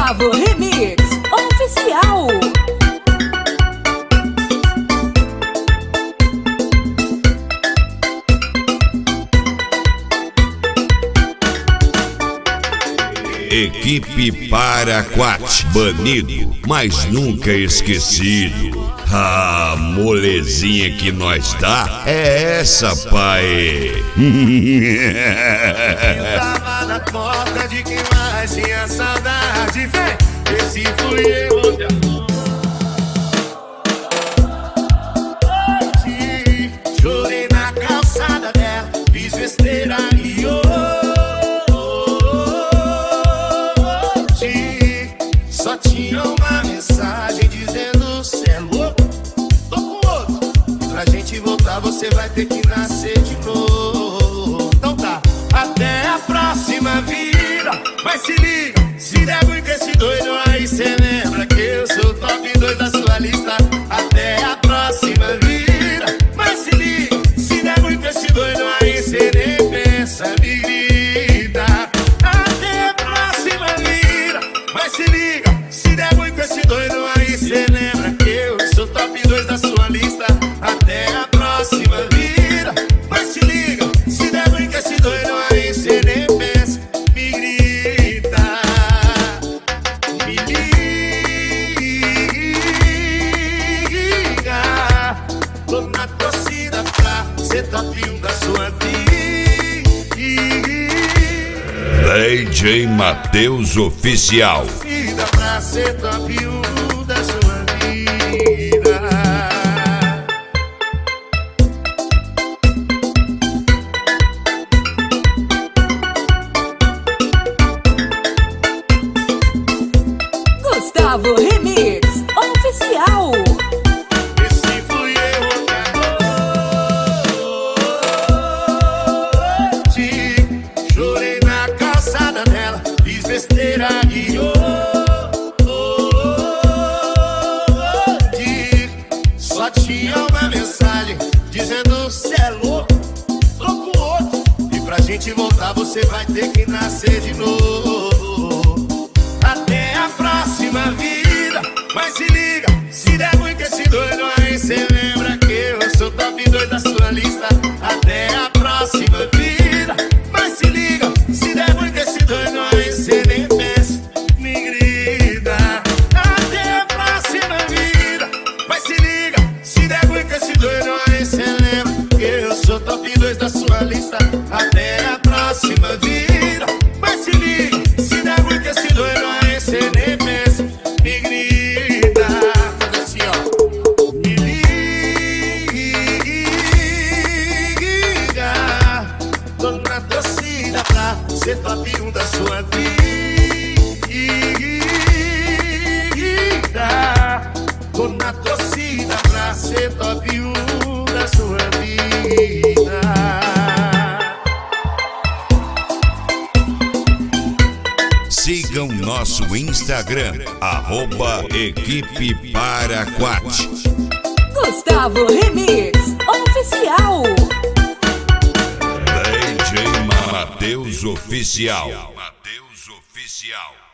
Gustavo Remix Oficial. Equipe Paraquat, banido, mas nunca esquecido. A molezinha que nós dá é essa, pai. Eu tava na porta de quem mais tinha saudade. Vem, esse fui eu. Chorei na calçada dela, fiz besteira e só tinha uma mensagem dizendo: cê é louco, tô com outro. Pra gente voltar você vai ter que nascer de novo. Então tá, até a próxima vida. Mas se liga, se der ruim com esse doido aí, cê lembra que eu sou o top 2 da sua lista. Até a próxima vida. Mas se liga, se der ruim com esse doido aí, cê nem pensa, me grita. Até a próxima vida. Mas se liga, se der ruim com esse doido aí, cê lembra que eu sou top 2 da sua lista. Até a próxima vida. Mas se liga, se der ruim com esse doido aí, cê nem pensa, me grita. Me liga. Tô na torcida pra ser top 1 da sua vida. DJ Matheus Oficial. Torcida pra ser top 1 da sua vida. Gustavo Remix Oficial. Esse fui eu outra noite. Chorei na calçada dela, fiz besteira e só tinha uma mensagem dizendo: cê é louco, tô com outro. E pra gente voltar você vai ter que nascer de novo. Até a próxima vida. Mas se liga, se der ruim com esse doido aí, cê lembra que eu sou top 2 da sua lista. Até a próxima vida. Mas se liga, se der ruim com esse doido aí, cê nem pensa, me grita. Até a próxima vida. Mas se liga, se der ruim com esse doido aí, cê lembra que eu sou top 2 da sua lista. Até a próxima vida. Mas se liga, se der ruim com esse doido aí, cê nem pensa, me grita. Faz assim, ó. Me liga. Tô na torcida pra ser top 1 da sua vida. Tô na torcida pra ser top 1 da sua vida. Sigam nosso Instagram, @Equipe Paraquat. Gustavo Remix Oficial. DJ Matheus Oficial.